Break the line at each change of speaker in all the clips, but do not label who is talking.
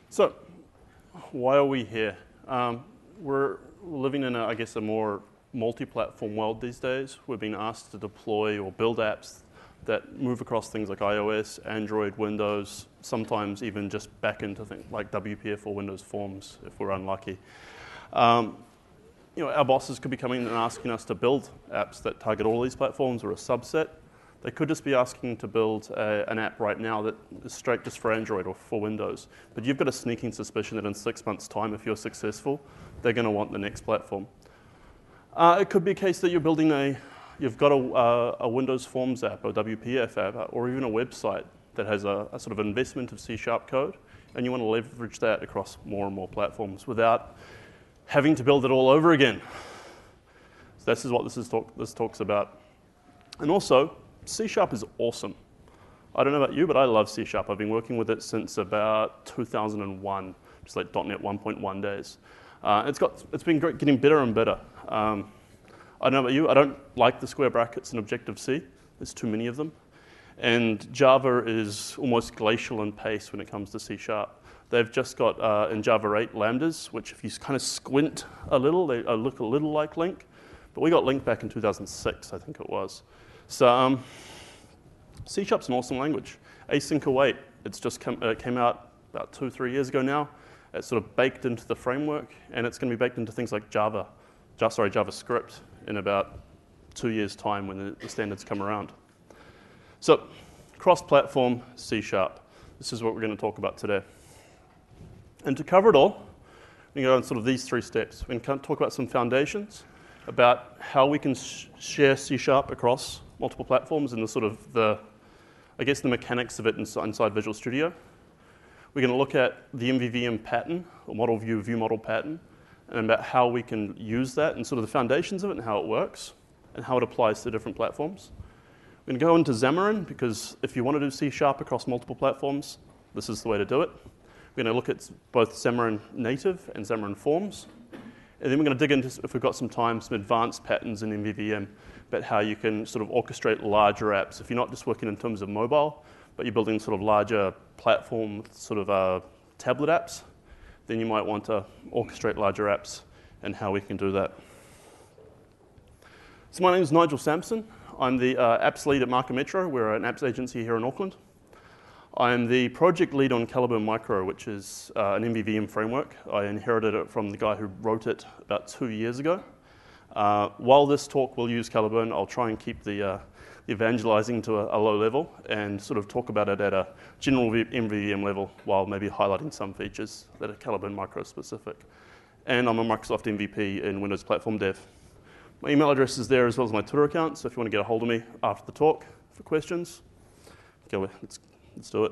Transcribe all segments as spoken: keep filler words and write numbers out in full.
So, why are we here? Um, we're living in, a, I guess, a more multi-platform world these days. We're being asked to deploy or build apps that move across things like iOS, Android, Windows, sometimes even just back into things like W P F or Windows Forms if we're unlucky. Um, you know, our bosses could be coming and asking us to build apps that target all these platforms or a subset. They could just be asking to build a, an app right now that is straight just for Android or for Windows. But you've got a sneaking suspicion that in six months' time, if you're successful, they're going to want the next platform. Uh, it could be a case that you're building a, you've got a, uh, a Windows Forms app, or W P F app, or even a website that has a, a sort of investment of C sharp code, and you want to leverage that across more and more platforms without having to build it all over again. So this is what this, is talk, this talks about. And also, C sharp is awesome. I don't know about you, but I love C sharp. I've been working with it since about two thousand one, just like .NET one point one days. Uh, it's got, it's been great, getting better and better. Um, I don't know about you, I don't like the square brackets in Objective-C. There's too many of them. And Java is almost glacial in pace when it comes to C sharp. They've just got, uh, in Java eight, lambdas, which if you kind of squint a little, they uh, look a little like Link. But we got Link back in two thousand six, I think it was. So um, C sharp's an awesome language. Async await, it's just come, uh, came out about two, three years ago now. It's sort of baked into the framework, and it's going to be baked into things like Java, just, sorry, JavaScript in about two years' time when the, the standards come around. So, cross-platform C sharp. This is what we're going to talk about today. And to cover it all, we go on sort of these three steps. We can talk about some foundations, about how we can sh- share C sharp across multiple platforms and the sort of the, I guess, the mechanics of it inside, inside Visual Studio. We're going to look at the M V V M pattern, or model view view model pattern, and about how we can use that and sort of the foundations of it and how it works and how it applies to different platforms. We're going to go into Xamarin because if you want to do C sharp across multiple platforms, this is the way to do it. We're going to look at both Xamarin Native and Xamarin Forms. And then we're going to dig into, if we've got some time, some advanced patterns in M V V M about how you can sort of orchestrate larger apps. If you're not just working in terms of mobile, but you're building sort of larger platform sort of uh, tablet apps, then you might want to orchestrate larger apps and how we can do that. So my name is Nigel Sampson. I'm the uh, apps lead at Marker Metro. We're an apps agency here in Auckland. I'm the project lead on Caliburn Micro, which is uh, an M V V M framework. I inherited it from the guy who wrote it about two years ago. Uh, while this talk will use Caliburn, I'll try and keep the, uh, the evangelizing to a, a low level and sort of talk about it at a general M V V M level while maybe highlighting some features that are Caliburn Micro specific. And I'm a Microsoft M V P in Windows Platform Dev. My email address is there as well as my Twitter account, so if you want to get a hold of me after the talk for questions, go with, let's, let's do it.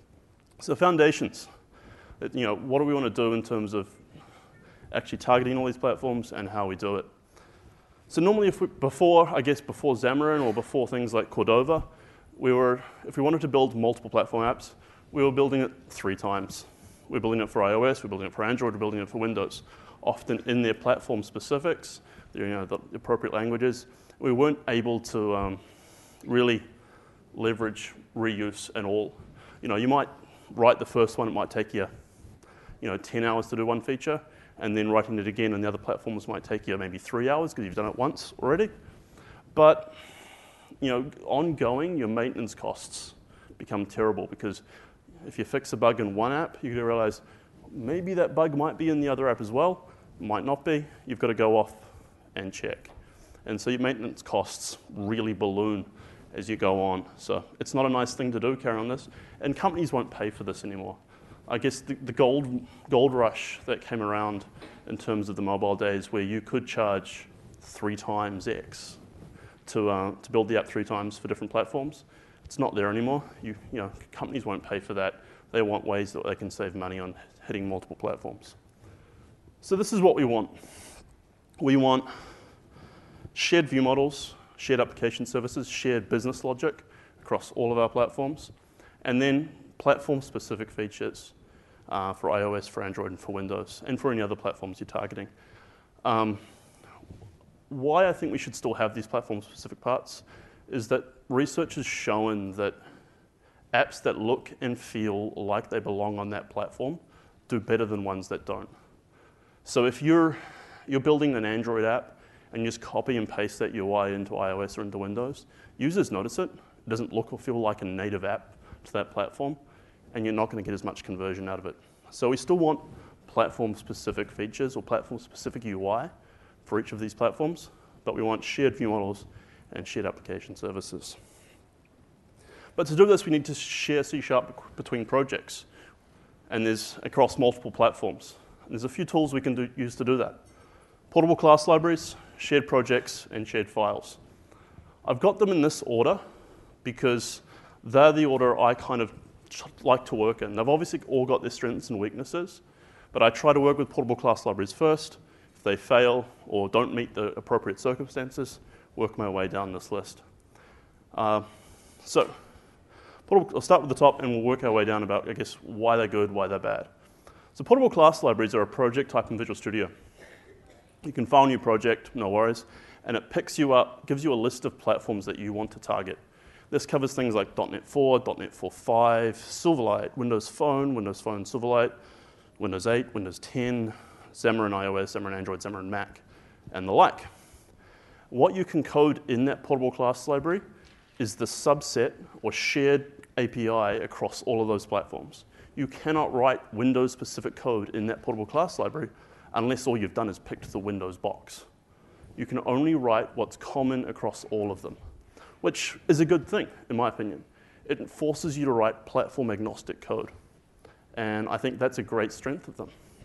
So foundations. You know, what do we want to do in terms of actually targeting all these platforms and how we do it? So normally, if we, before, I guess before Xamarin or before things like Cordova, we were, if we wanted to build multiple platform apps, we were building it three times. We're building it for iOS, we're building it for Android, we're building it for Windows. Often in their platform specifics, you know, the appropriate languages, we weren't able to um, really leverage reuse and all. You know, you might write the first one, it might take you, you know, ten hours to do one feature, and then writing it again on the other platforms might take you maybe three hours because you've done it once already. But, you know, ongoing, your maintenance costs become terrible because if you fix a bug in one app, you're going to realize maybe that bug might be in the other app as well, might not be. You've got to go off and check. And so your maintenance costs really balloon as you go on. So it's not a nice thing to do, carry on this. And companies won't pay for this anymore. I guess the, the gold, gold rush that came around in terms of the mobile days where you could charge three times X to, uh, to build the app three times for different platforms, it's not there anymore. You, you know, companies won't pay for that. They want ways that they can save money on hitting multiple platforms. So this is what we want. We want shared view models, shared application services, shared business logic across all of our platforms, and then platform-specific features uh, for iOS, for Android, and for Windows, and for any other platforms you're targeting. Um, why I think we should still have these platform-specific parts is that research has shown that apps that look and feel like they belong on that platform do better than ones that don't. So if you're, you're building an Android app and you just copy and paste that U I into iOS or into Windows, users notice it. It doesn't look or feel like a native app to that platform, and you're not going to get as much conversion out of it. So we still want platform-specific features or platform-specific U I for each of these platforms, but we want shared view models and shared application services. But to do this, we need to share C Sharp between projects, and there's across multiple platforms. And there's a few tools we can do, use to do that. Portable class libraries, shared projects, and shared files. I've got them in this order because they're the order I kind of like to work in. They've obviously all got their strengths and weaknesses, but I try to work with portable class libraries first. If they fail or don't meet the appropriate circumstances, work my way down this list. Uh, so, portable, I'll start with the top and we'll work our way down about, I guess, why they're good, why they're bad. So portable class libraries are a project type in Visual Studio. You can file a new project, no worries, and it picks you up, gives you a list of platforms that you want to target. This covers things like dot net four, dot net four point five, Silverlight, Windows Phone, Windows Phone Silverlight, Windows eight, Windows ten, Xamarin iOS, Xamarin Android, Xamarin Mac, and the like. What you can code in that portable class library is the subset or shared A P I across all of those platforms. You cannot write Windows-specific code in that portable class library unless all you've done is picked the Windows box. You can only write what's common across all of them, which is a good thing, in my opinion. It forces you to write platform-agnostic code, and I think that's a great strength of them.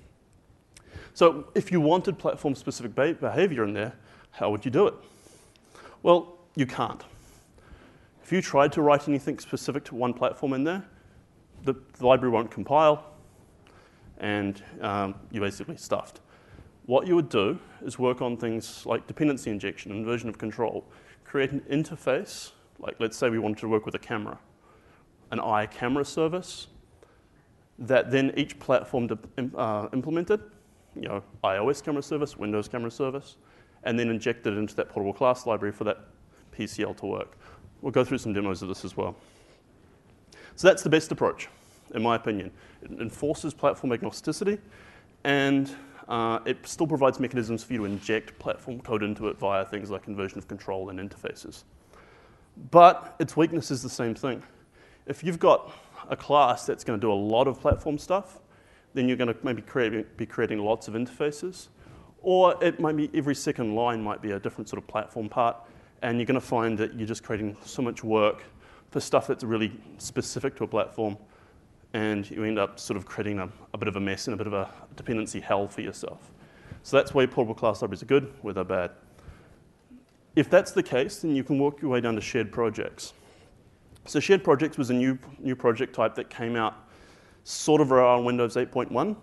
So if you wanted platform-specific behavior in there, how would you do it? Well, you can't. If you tried to write anything specific to one platform in there, the, the library won't compile, and um, you're basically stuffed. What you would do is work on things like dependency injection and version of control, create an interface, like let's say we wanted to work with a camera, an iCamera service that then each platform uh, implemented, you know, iOS camera service, Windows camera service, and then injected it into that portable class library for that P C L to work. We'll go through some demos of this as well. So that's the best approach, in my opinion. It enforces platform agnosticity, and uh, it still provides mechanisms for you to inject platform code into it via things like conversion of control and interfaces. But its weakness is the same thing. If you've got a class that's going to do a lot of platform stuff, then you're going to maybe create, be creating lots of interfaces. Or it might be every second line might be a different sort of platform part, and you're going to find that you're just creating so much work for stuff that's really specific to a platform, and you end up sort of creating a, a bit of a mess and a bit of a dependency hell for yourself. So that's why portable class libraries are good, where they're bad. If that's the case, then you can work your way down to shared projects. So shared projects was a new, new project type that came out sort of around Windows eight point one.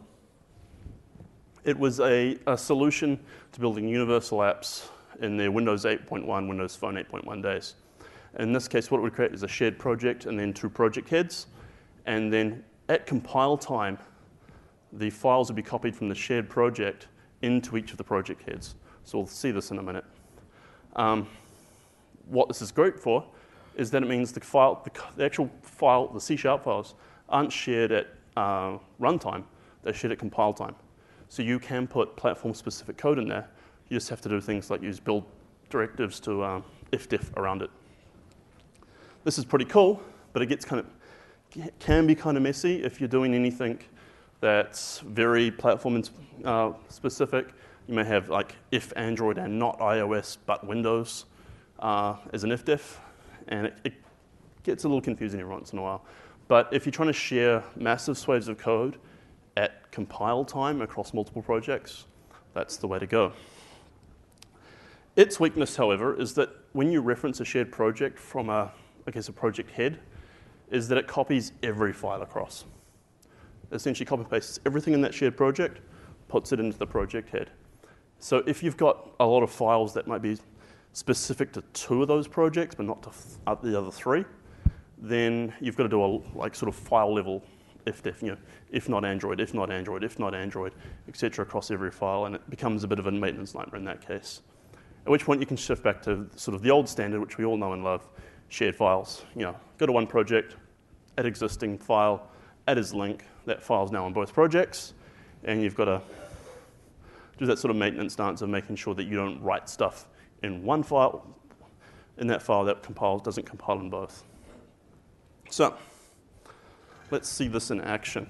It was a, a solution to building universal apps in their Windows eight point one, Windows Phone eight point one days. In this case, what it would create is a shared project and then two project heads. And then at compile time, the files would be copied from the shared project into each of the project heads. So we'll see this in a minute. Um, what this is great for is that it means the file, the, the actual file, the C Sharp files, aren't shared at uh, runtime. They're shared at compile time. So you can put platform-specific code in there. You just have to do things like use build directives to um, ifdef around it. This is pretty cool, but it gets kind of can be kind of messy if you're doing anything that's very platform uh, specific. You may have like if Android and not iOS but Windows uh, as an ifdef, and it, it gets a little confusing every once in a while. But if you're trying to share massive swathes of code at compile time across multiple projects, that's the way to go. Its weakness, however, is that when you reference a shared project from a, I guess, a project head, is that it copies every file across. Essentially copy pastes everything in that shared project, puts it into the project head. So if you've got a lot of files that might be specific to two of those projects, but not to the other three, then you've got to do a like sort of file level ifdef, you know, if not Android, if not Android, if not Android, et cetera across every file, and it becomes a bit of a maintenance nightmare in that case. At which point you can shift back to sort of the old standard, which we all know and love, shared files. You know, go to one project, add existing file, add as link. That file's now on both projects, and you've got to do that sort of maintenance dance of making sure that you don't write stuff in one file, in that file that compiles, doesn't compile in both. So let's see this in action.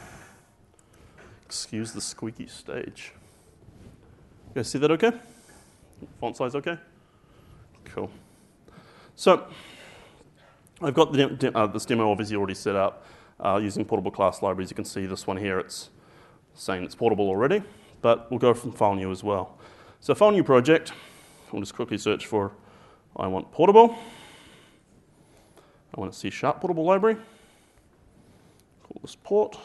Excuse the squeaky stage. You guys see that okay? Font size okay? Cool. So I've got the de uh, this demo obviously already set up uh, using portable class libraries. You can see this one here, it's saying it's portable already, but we'll go from file new as well. So file new project, we'll just quickly search for I want portable. I want a C sharp portable library. Call this port.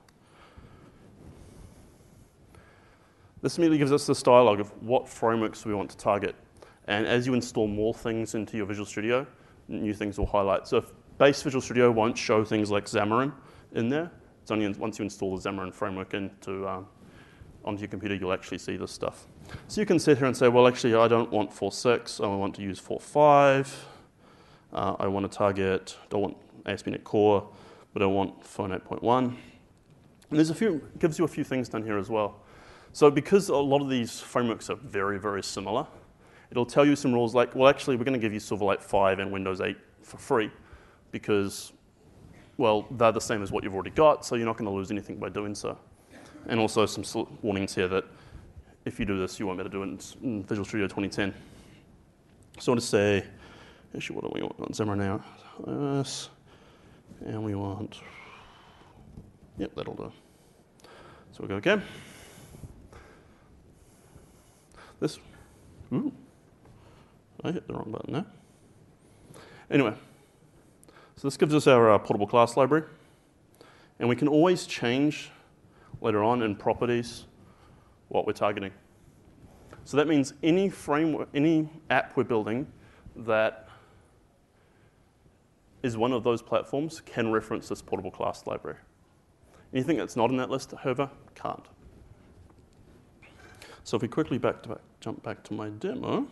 This immediately gives us this dialog of what frameworks we want to target. And as you install more things into your Visual Studio, new things will highlight. So if base Visual Studio won't show things like Xamarin in there, it's only once you install the Xamarin framework into, um, onto your computer, you'll actually see this stuff. So you can sit here and say, well, actually, I don't want four point six, I want to use four point five. Uh, I want to target, don't want A S P dot NET Core, but I want Phone eight point one. And there's a few, it gives you a few things done here as well. So because a lot of these frameworks are very, very similar, it'll tell you some rules like, well, actually, we're going to give you Silverlight five and Windows eight for free because, well, they're the same as what you've already got, so you're not going to lose anything by doing so. And also some warnings here that if you do this, you won't be able to do it in Visual Studio twenty ten. So I want to say, actually, what do we want on Xamarin now? Yes, and we want, yep, that'll do. So we'll go again. This, ooh, I hit the wrong button there. Anyway, so this gives us our uh, portable class library. And we can always change later on in properties what we're targeting. So that means any framework, any app we're building that is one of those platforms can reference this portable class library. Anything that's not in that list, however, can't. So if we quickly back to back, jump back to my demo,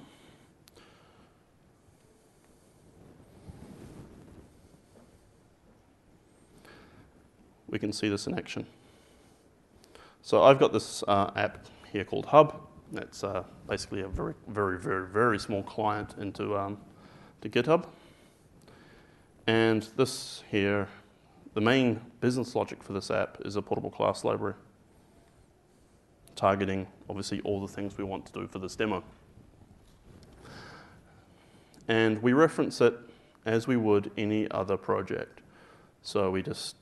we can see this in action. So I've got this uh, app here called Hub. That's uh, basically a very, very, very, very small client into um, to GitHub. And this here, the main business logic for this app is a portable class library, targeting, obviously, all the things we want to do for this demo. And we reference it as we would any other project. So we just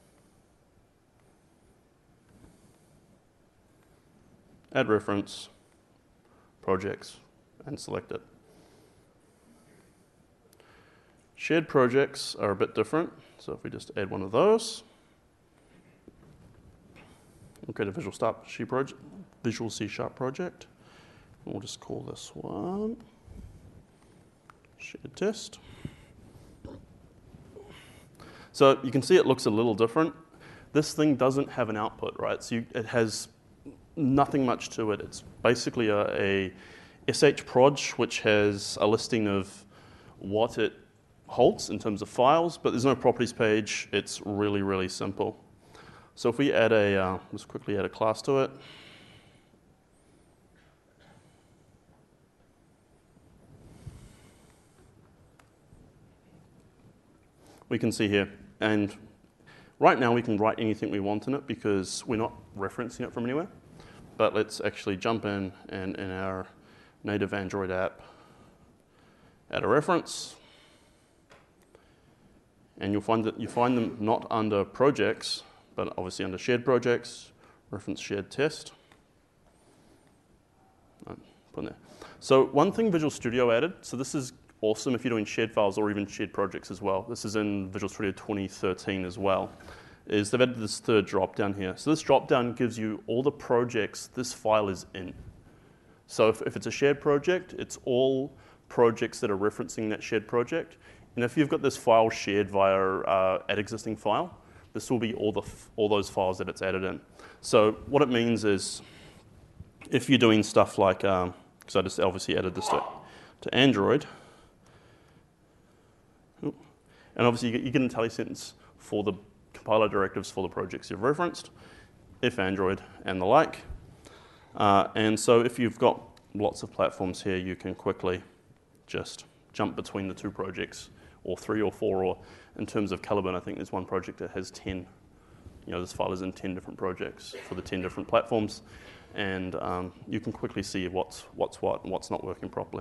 add reference, projects, and select it. Shared projects are a bit different. So if we just add one of those, we'll create a Visual C project, Visual C Sharp project. And we'll just call this one shared test. So you can see it looks a little different. This thing doesn't have an output, right? So you, it has nothing much to it. It's basically a, a shproj, which has a listing of what it holds in terms of files, but there's no properties page. It's really, really simple. So if we add a, uh, let's quickly add a class to it. We can see here, and right now we can write anything we want in it because we're not referencing it from anywhere. But let's actually jump in and in our native Android app, add a reference. And you'll find that you find them not under projects, but obviously under shared projects, reference shared test. Right, put in there. So one thing Visual Studio added, so this is awesome if you're doing shared files or even shared projects as well. This is in Visual Studio twenty thirteen as well, is they've added this third drop down here. So this drop down gives you all the projects this file is in. So if, if it's a shared project, it's all projects that are referencing that shared project. And if you've got this file shared via uh, add existing file, this will be all, the f all those files that it's added in. So what it means is if you're doing stuff like, because um, I just obviously added this to, to Android, and obviously you get, you get IntelliSense for the compiler directives for the projects you've referenced, if Android and the like. Uh, and so if you've got lots of platforms here, you can quickly just jump between the two projects, or three or four, or in terms of Caliburn, I think there's one project that has ten. You know, this file is in ten different projects for the ten different platforms, and um, you can quickly see what's what's what and what's not working properly.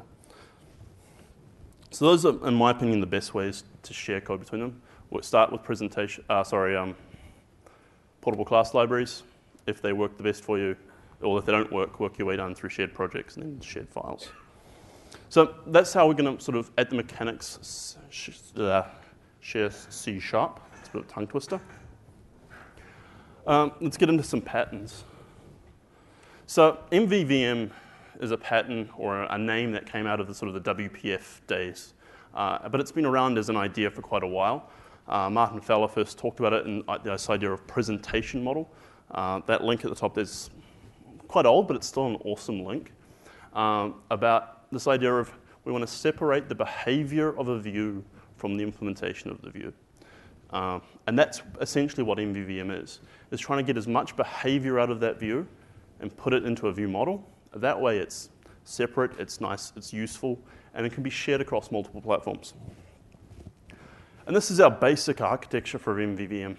So those are, in my opinion, the best ways to share code between them. We'll start with presentation. Uh, sorry, um, portable class libraries, if they work the best for you, or if they don't work, work your way down through shared projects and then shared files. So that's how we're going to sort of, at the mechanics, sh uh, share C sharp. It's a bit of a tongue twister. Um, let's get into some patterns. So M V V M is a pattern or a name that came out of the sort of the W P F days, uh, but it's been around as an idea for quite a while. Uh, Martin Fowler first talked about it in uh, this idea of presentation model. Uh, that link at the top is quite old, but it's still an awesome link um, about this idea of we want to separate the behavior of a view from the implementation of the view. Uh, and that's essentially what M V V M is, is trying to get as much behavior out of that view and put it into a view model. That way it's separate, it's nice, it's useful, and it can be shared across multiple platforms. And this is our basic architecture for M V V M.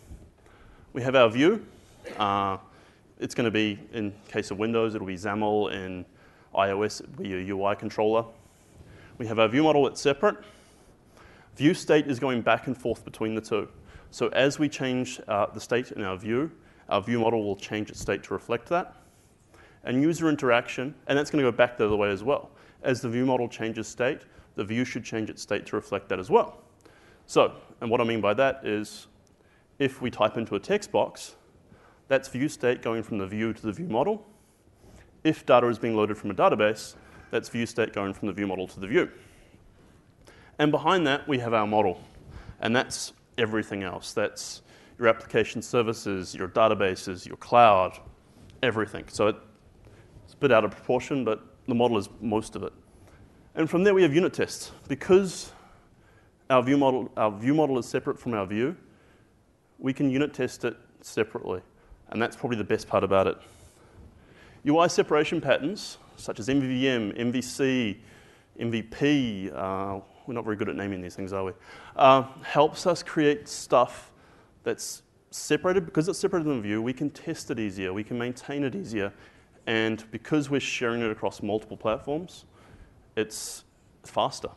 We have our view. Uh, it's going to be, in case of Windows, it'll be XAML. In iOS, it'll be a U I controller. We have our view model that's separate. View state is going back and forth between the two. So as we change uh, the state in our view, our view model will change its state to reflect that. And user interaction, and that's going to go back the other way as well. As the view model changes state, the view should change its state to reflect that as well. So, and what I mean by that is, if we type into a text box, that's view state going from the view to the view model. If data is being loaded from a database, that's view state going from the view model to the view. And behind that, we have our model. And that's everything else. That's your application services, your databases, your cloud, everything. So it, it's a bit out of proportion, but the model is most of it. And from there, we have unit tests. Because our view model, our view model is separate from our view, we can unit test it separately. And that's probably the best part about it. U I separation patterns, such as M V V M, M V C, M V P, uh, we're not very good at naming these things, are we? Uh, helps us create stuff that's separated. Because it's separated in the view, we can test it easier, we can maintain it easier, and because we're sharing it across multiple platforms, it's faster.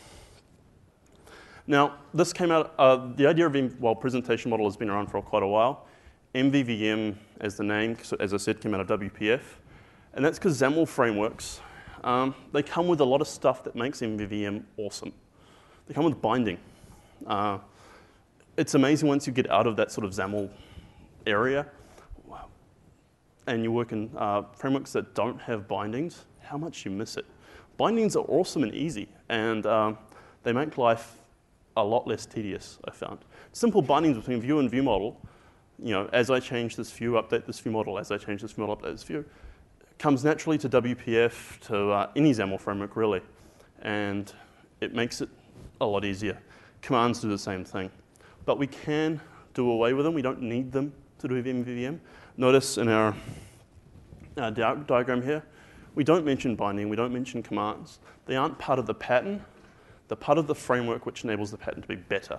Now, this came out, uh, the idea of, M well, presentation model has been around for quite a while. M V V M, as the name, as I said, came out of W P F, and that's because XAML frameworks, um, they come with a lot of stuff that makes M V V M awesome. They come with binding. Uh, it's amazing once you get out of that sort of XAML area and you work in uh, frameworks that don't have bindings, how much you miss it. Bindings are awesome and easy, and um, they make life a lot less tedious, I found. Simple bindings between view and view model, you know, as I change this view, update this view model, as I change this view model, update this view, comes naturally to W P F, to uh, any XAML framework, really. And it makes it a lot easier. Commands do the same thing. But we can do away with them. We don't need them to do with M V V M. Notice in our uh, di diagram here, we don't mention binding, we don't mention commands. They aren't part of the pattern. They're part of the framework which enables the pattern to be better.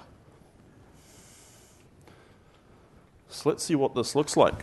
So let's see what this looks like.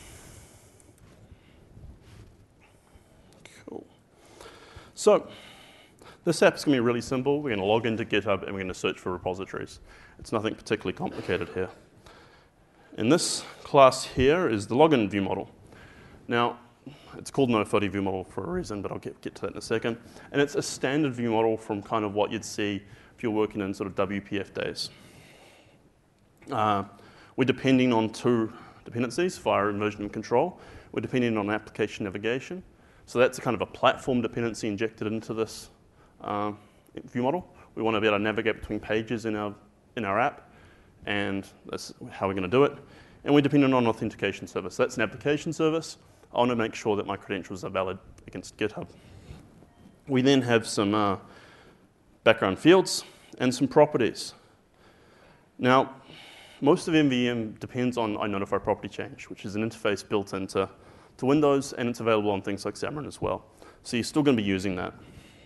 Cool. So this app's going to be really simple. We're going to log into GitHub and we're going to search for repositories. It's nothing particularly complicated here. And this class here is the login view model. Now, it's called no thirty view model for a reason, but I'll get, get to that in a second. And it's a standard view model from kind of what you'd see if you're working in sort of W P F days. Uh, we're depending on two dependencies, fire and version control. We're depending on application navigation. So that's a kind of a platform dependency injected into this uh, view model. We want to be able to navigate between pages in our, in our app, and that's how we're going to do it. And we're dependent on authentication service. So that's an application service. I want to make sure that my credentials are valid against GitHub. We then have some uh, background fields and some properties. Now, most of M V M depends on iNotify property change, which is an interface built into to Windows, and it's available on things like Xamarin as well. So you're still going to be using that.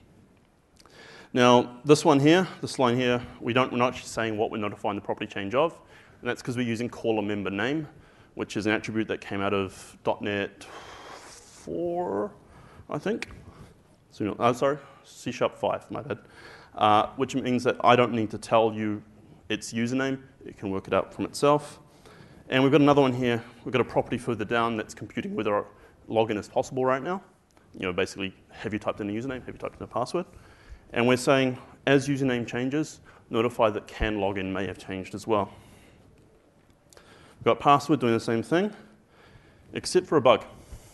Now, this one here, this line here, we don't, we're not actually saying what we're notifying the property change of, and that's because we're using caller member name, which is an attribute that came out of dot net four, I think. So, oh, sorry, C sharp five, my bad. Uh, which means that I don't need to tell you its username. It can work it out from itself. And we've got another one here. We've got a property further down that's computing whether a login is possible right now. You know, basically, have you typed in a username? Have you typed in a password? And we're saying, as username changes, notify that can login may have changed as well. We've got password doing the same thing, except for a bug.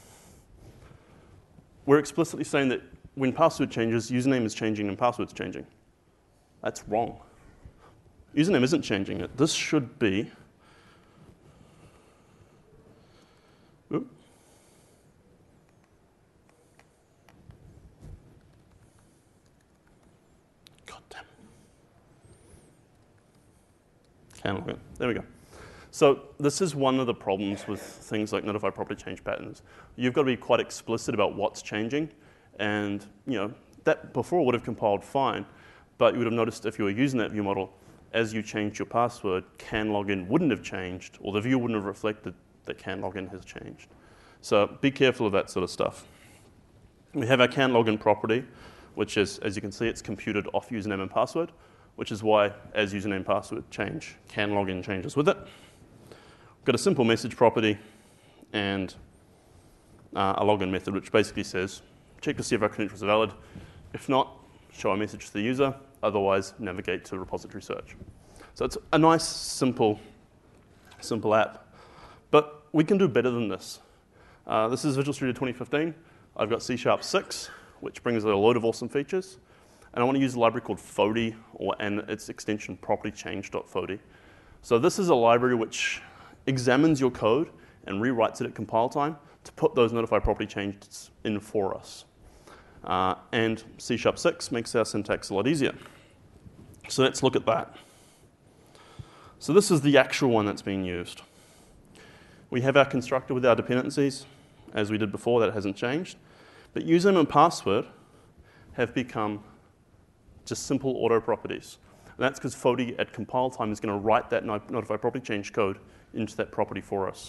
We're explicitly saying that when password changes, username is changing and password's changing. That's wrong. Username isn't changing it. This should be, oops. God damn. Can login. There we go. So this is one of the problems with things like notify property change patterns. You've got to be quite explicit about what's changing, and you know that before would have compiled fine, but you would have noticed if you were using that view model, as you changed your password, can login wouldn't have changed, or the view wouldn't have reflected that can login has changed. So be careful of that sort of stuff. We have our can login property, which is, as you can see, it's computed off username and password, which is why as username and password change, can login changes with it. We've got a simple message property and uh, a login method, which basically says, check to see if our credentials are valid. If not, show a message to the user. Otherwise, navigate to repository search. So it's a nice, simple, simple app. But we can do better than this. Uh, this is Visual Studio twenty fifteen. I've got C sharp six, which brings a load of awesome features. And I want to use a library called Fody, or, and its extension property change.fody. So this is a library which examines your code and rewrites it at compile time to put those notify property changes in for us. Uh, and C sharp six makes our syntax a lot easier. So let's look at that. So this is the actual one that's being used. We have our constructor with our dependencies. As we did before, that hasn't changed. But username and password have become just simple auto properties. And that's because Fody at compile time is going to write that notify property change code into that property for us.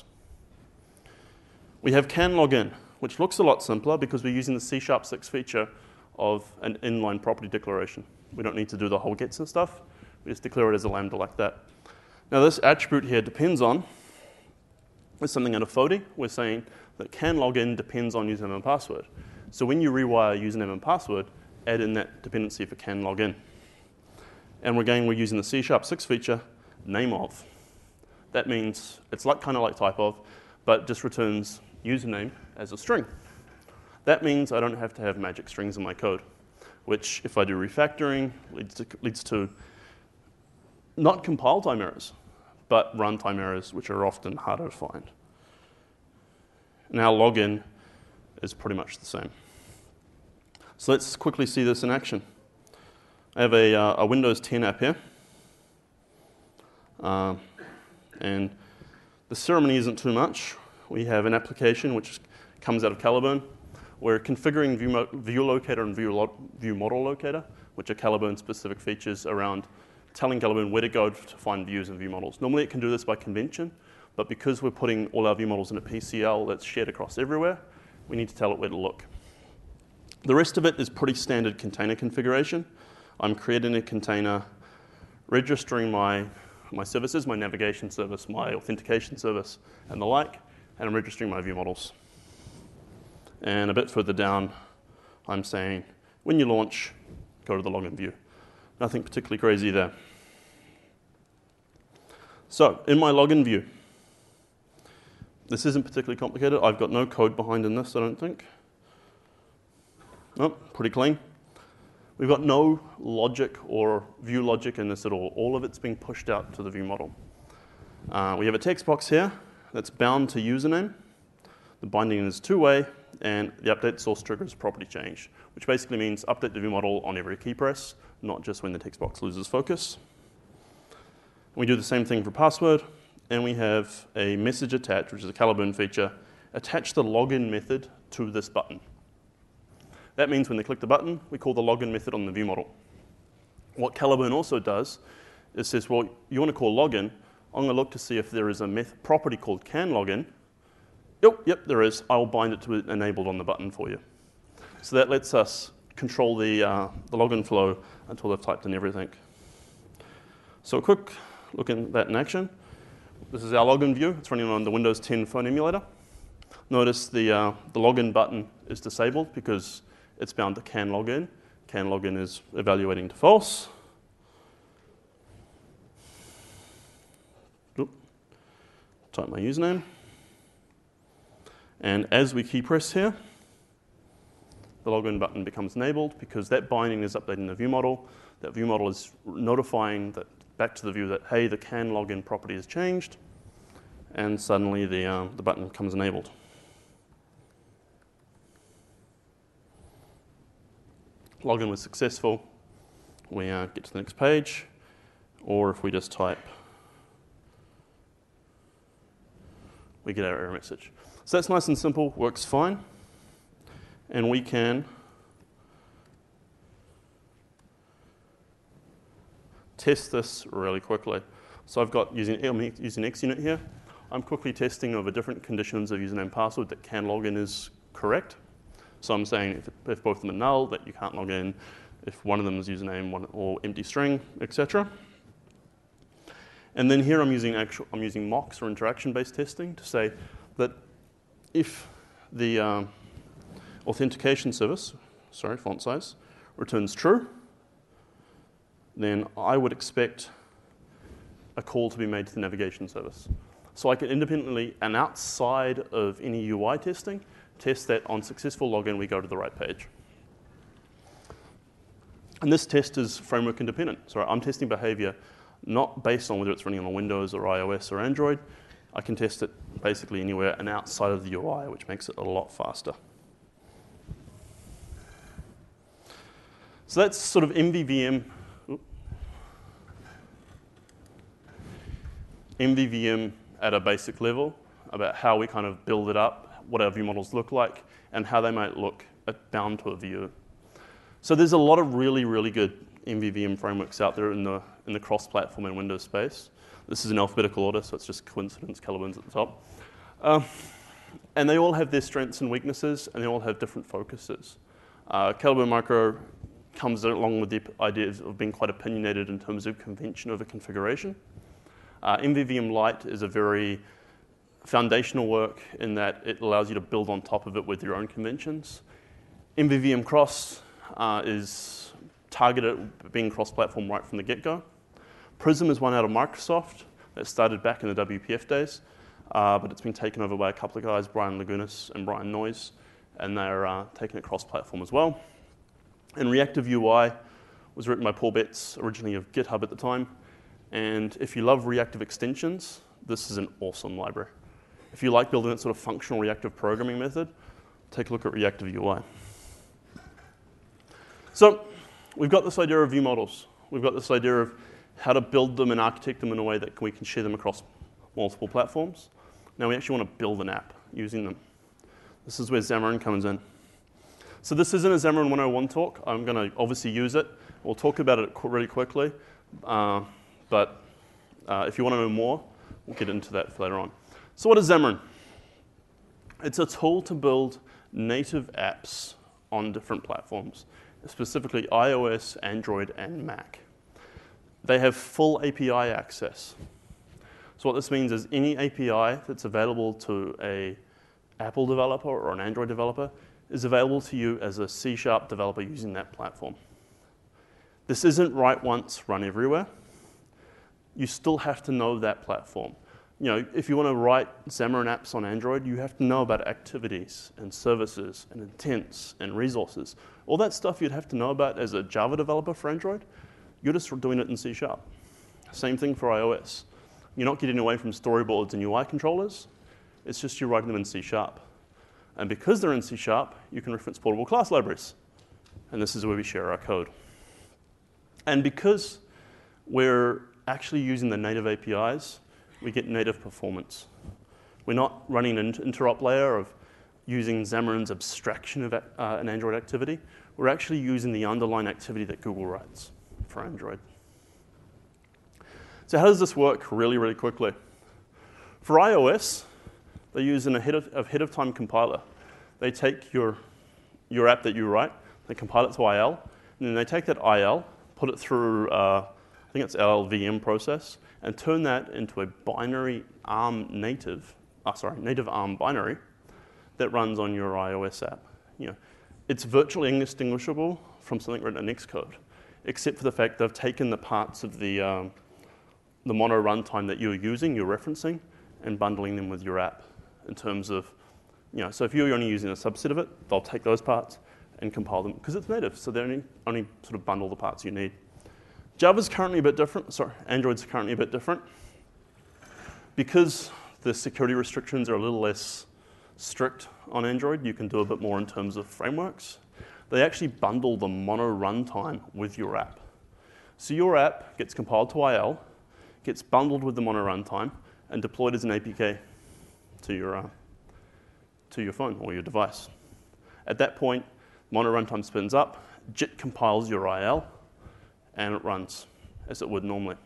We have can login, which looks a lot simpler because we're using the C sharp six feature of an inline property declaration. We don't need to do the whole gets and stuff. We just declare it as a lambda like that. Now this attribute here depends on, is something out of Fody. We're saying that can login depends on username and password. So when you rewire username and password, add in that dependency for can login. And again, we're using the C sharp six feature, name of. That means it's like kind of like type of, but just returns username as a string. That means I don't have to have magic strings in my code, which if I do refactoring, leads to, leads to not compile time errors, but runtime errors, which are often harder to find. Now login is pretty much the same. So let's quickly see this in action. I have a, uh, a Windows ten app here. Uh, and the ceremony isn't too much. We have an application which comes out of Caliburn. We're configuring view, mo view locator and view, lo view model locator, which are Caliburn specific features around telling Caliburn where to go to find views and view models. Normally it can do this by convention, but because we're putting all our view models in a P C L that's shared across everywhere, we need to tell it where to look. The rest of it is pretty standard container configuration. I'm creating a container, registering my, my services, my navigation service, my authentication service, and the like, and I'm registering my view models. And a bit further down, I'm saying, when you launch, go to the login view. Nothing particularly crazy there. So, in my login view, this isn't particularly complicated. I've got no code behind in this, I don't think. Nope, pretty clean. We've got no logic or view logic in this at all. All of it's being pushed out to the view model. Uh, we have a text box here that's bound to username. The binding is two-way, and the update source triggers property change, which basically means update the view model on every key press, not just when the text box loses focus. We do the same thing for password, and we have a message attached, which is a Caliburn feature. Attach the login method to this button. That means when they click the button, we call the login method on the view model. What Caliburn also does is says, well, you want to call login. I'm going to look to see if there is a method property called canLogin. Yep, yep, there is. I'll bind it to it enabled on the button for you. So that lets us control the, uh, the login flow until they've typed in everything. So a quick look at that in action. This is our login view. It's running on the Windows ten phone emulator. Notice the, uh, the login button is disabled because it's bound to canLogin. CanLogin is evaluating to false. Oop. Type my username. And as we key press here, the login button becomes enabled because that binding is updating the view model. That view model is notifying that back to the view that, hey, the canLogin property has changed, and suddenly the, uh, the button becomes enabled. Login was successful. We uh, get to the next page, or if we just type, we get our error message. So that's nice and simple, works fine, and we can test this really quickly. So I've got using, I'm using XUnit here. I'm quickly testing over different conditions of username and password that canLogin is correct. So I'm saying if, if both of them are null, that you can't log in. If one of them is username one, or empty string, et cetera. And then here I'm using actual, I'm using mocks or interaction-based testing to say that if the um, authentication service, sorry, font size, returns true, then I would expect a call to be made to the navigation service. So I can independently and outside of any U I testing, test that on successful login, we go to the right page. And this test is framework independent. So I'm testing behavior not based on whether it's running on Windows or iOS or Android. I can test it basically anywhere and outside of the U I, which makes it a lot faster. So that's sort of M V V M. M V V M at a basic level about how we kind of build it up, what our view models look like, and how they might look bound to a view. So there's a lot of really, really good M V V M frameworks out there in the, in the cross-platform and Windows space. This is in alphabetical order, so it's just coincidence, Caliburn's at the top. Um, and they all have their strengths and weaknesses, and they all have different focuses. Uh, Caliburn Micro comes along with the idea of being quite opinionated in terms of convention over configuration. Uh, M V V M Lite is a very foundational work in that it allows you to build on top of it with your own conventions. M V V M Cross uh, is targeted at being cross-platform right from the get-go. Prism is one out of Microsoft that started back in the W P F days, uh, but it's been taken over by a couple of guys, Brian Lagunas and Brian Noyes, and they're uh, taking it cross-platform as well. And Reactive U I was written by Paul Betts, originally of GitHub at the time. And if you love reactive extensions, this is an awesome library. If you like building that sort of functional reactive programming method, take a look at Reactive U I. So we've got this idea of view models. We've got this idea of how to build them and architect them in a way that we can share them across multiple platforms. Now we actually want to build an app using them. This is where Xamarin comes in. So this isn't a Xamarin one oh one talk. I'm going to obviously use it. We'll talk about it really quickly. Uh, but uh, if you want to know more, we'll get into that later on. So what is Xamarin? It's a tool to build native apps on different platforms, specifically iOS, Android, and Mac. They have full A P I access. So what this means is any A P I that's available to an Apple developer or an Android developer is available to you as a C sharp developer using that platform. This isn't write once, run everywhere. You still have to know that platform. You know, if you want to write Xamarin apps on Android, you have to know about activities and services and intents and resources. All that stuff you'd have to know about as a Java developer for Android. You're just doing it in C sharp. Same thing for iOS. You're not getting away from storyboards and U I controllers. It's just you're writing them in C sharp. And because they're in C sharp, you can reference portable class libraries. And this is where we share our code. And because we're actually using the native A P Is, we get native performance. We're not running an interop layer of using Xamarin's abstraction of uh, an Android activity. We're actually using the underlying activity that Google writes for Android. So how does this work really, really quickly? For iOS, they use an ahead of, ahead of time compiler. They take your, your app that you write, they compile it to I L, and then they take that I L, put it through, uh, I think it's L L V M process, and turn that into a binary ARM native, oh, sorry, native ARM binary that runs on your iOS app. You know, it's virtually indistinguishable from something written in Xcode, except for the fact they've taken the parts of the, um, the mono runtime that you're using, you're referencing, and bundling them with your app in terms of, you know, so if you're only using a subset of it, they'll take those parts and compile them, because it's native, so they only, only sort of bundle the parts you need. Java's currently a bit different, sorry, Android's currently a bit different. Because the security restrictions are a little less strict on Android, you can do a bit more in terms of frameworks. They actually bundle the mono runtime with your app. So your app gets compiled to I L, gets bundled with the mono runtime, and deployed as an A P K to your, uh, to your phone or your device. At that point, mono runtime spins up, J I T compiles your I L, and it runs as it would normally.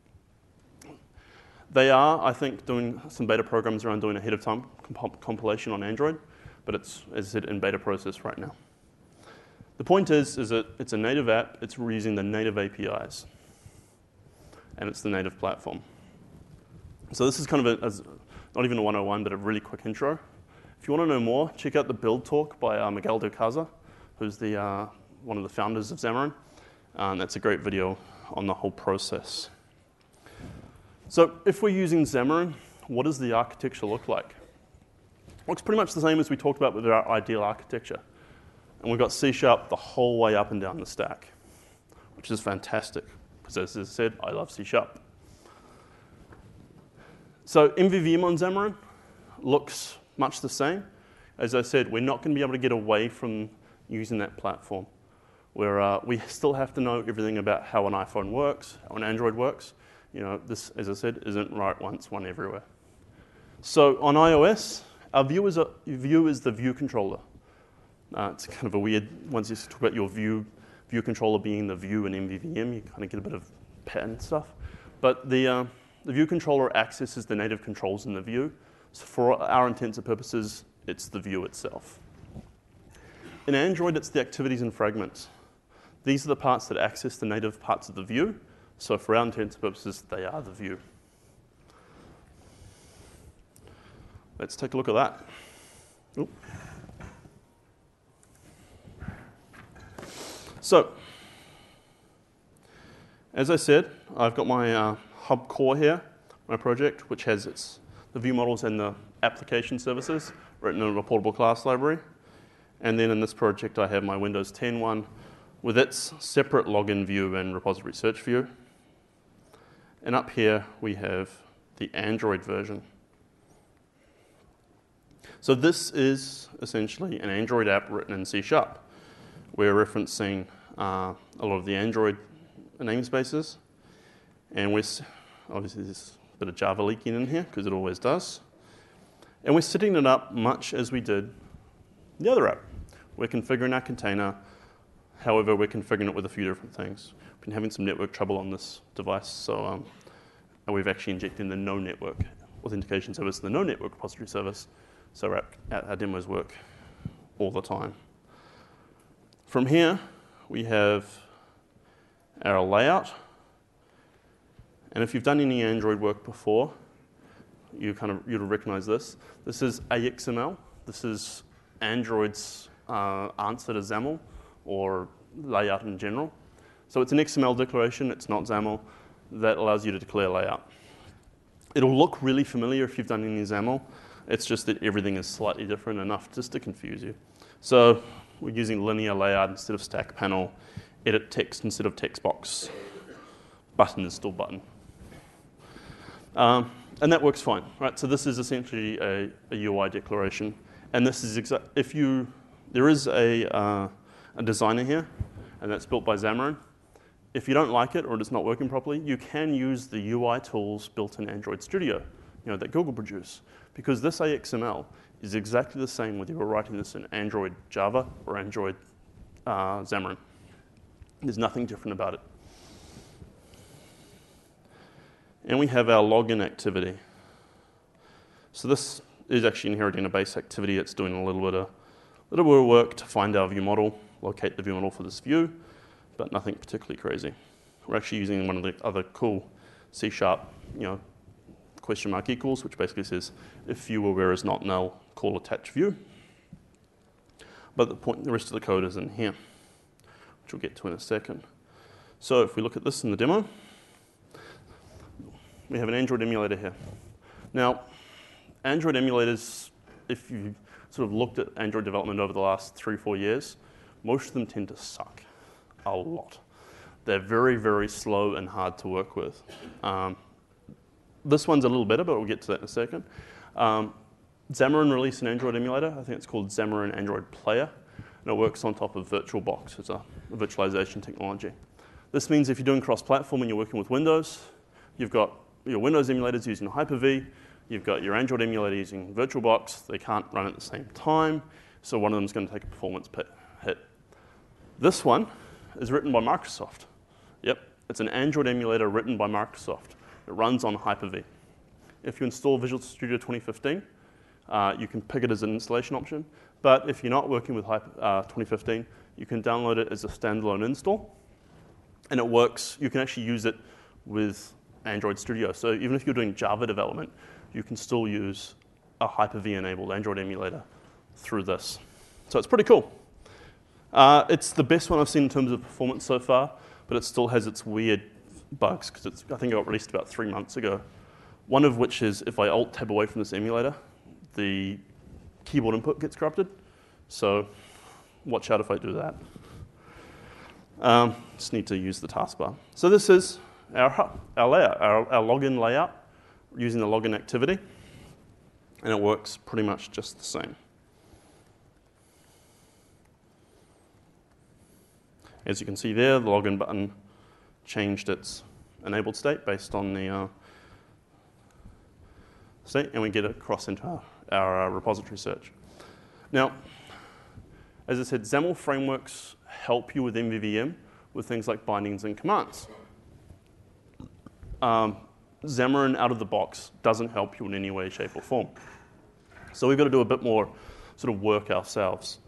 They are, I think, doing some beta programs around doing ahead of time comp compilation on Android, but it's, as I said, in beta process right now. The point is, is that it's a native app, it's using the native A P Is, and it's the native platform. So this is kind of a, as, not even a one oh one, but a really quick intro. If you want to know more, check out the build talk by uh, Miguel de Casa, who's the, uh, one of the founders of Xamarin. And that's a great video on the whole process. So if we're using Xamarin, what does the architecture look like? It looks pretty much the same as we talked about with our ideal architecture. And we've got C Sharp the whole way up and down the stack, which is fantastic, because as I said, I love C Sharp. So M V V M on Xamarin looks much the same. As I said, we're not going to be able to get away from using that platform, where uh, we still have to know everything about how an iPhone works, how an Android works. You know, this, as I said, isn't right once, one everywhere. So on iOS, our view is, a, view is the view controller. Uh, it's kind of a weird, once you talk about your view, view controller being the view in M V V M, you kind of get a bit of pattern stuff. But the, uh, the view controller accesses the native controls in the view. So for our intents and purposes, it's the view itself. In Android, it's the activities and fragments. These are the parts that access the native parts of the view. So for our intents and purposes, they are the view. Let's take a look at that. Oop. So, as I said, I've got my uh, hub core here, my project, which has its the view models and the application services written in a portable class library. And then in this project, I have my Windows ten one with its separate login view and repository search view. And up here, we have the Android version. So this is essentially an Android app written in C Sharp. We're referencing uh, a lot of the Android namespaces. And we're, obviously there's a bit of Java leaking in here, because it always does. And we're setting it up much as we did the other app. We're configuring our container. However, we're configuring it with a few different things. We've been having some network trouble on this device, so um, and we've actually injected the no network authentication service, the no network repository service, so our, our demos work all the time. From here, we have our layout. And if you've done any Android work before, you kind of you'll recognize this. This is A X M L. This is Android's uh, answer to XAML, or layout in general. So it's an X M L declaration, it's not XAML, that allows you to declare layout. It'll look really familiar if you've done any XAML. It's just that everything is slightly different enough just to confuse you. So we're using linear layout instead of stack panel, edit text instead of text box, button is still button. Um, and that works fine, right? So this is essentially a, a U I declaration. And this is exact, if you, there is a, uh, a designer here, and that's built by Xamarin. if you don't like it or it's not working properly, you can use the U I tools built in Android Studio, you know, that Google produce. Because this A X M L is exactly the same whether you're writing this in Android Java or Android uh, Xamarin. There's nothing different about it. And we have our login activity. So this is actually inheriting a base activity. It's doing a little bit of, little bit of work to find our view model, locate the view model for this view, but nothing particularly crazy. We're actually using one of the other cool C sharp, you know, question mark equals, which basically says if view or where is not null, call attach view. But the point, the rest of the code is in here, which we'll get to in a second. So if we look at this in the demo, we have an Android emulator here. Now, Android emulators, if you sort of looked at Android development over the last three, four years, most of them tend to suck a lot. They're very, very slow and hard to work with. Um, this one's a little better, but we'll get to that in a second. Um, Xamarin released an Android emulator. I think it's called Xamarin Android Player, and it works on top of VirtualBox. It's a virtualization technology. This means if you're doing cross-platform and you're working with Windows, you've got your Windows emulators using Hyper-V, you've got your Android emulator using VirtualBox. They can't run at the same time, so one of them is going to take a performance hit. This one is written by Microsoft. Yep, it's an Android emulator written by Microsoft. It runs on Hyper-V. If you install Visual Studio twenty fifteen, uh, you can pick it as an installation option. But if you're not working with Hyper, uh, twenty fifteen, you can download it as a standalone install. And it works. You can actually use it with Android Studio. So even if you're doing Java development, you can still use a Hyper-V enabled Android emulator through this. So it's pretty cool. Uh, it's the best one I've seen in terms of performance so far, but it still has its weird bugs because I think it got released about three months ago. One of which is if I alt tab away from this emulator, the keyboard input gets corrupted. So watch out if I do that. Um, just need to use the taskbar. So this is our, our layout, our, our login layout using the login activity, and it works pretty much just the same. As you can see there, the login button changed its enabled state based on the uh, state, and we get it across into our, our uh, repository search. Now, as I said, XAML frameworks help you with M V V M with things like bindings and commands. Um, Xamarin out of the box doesn't help you in any way, shape, or form. So we've got to do a bit more sort of work ourselves.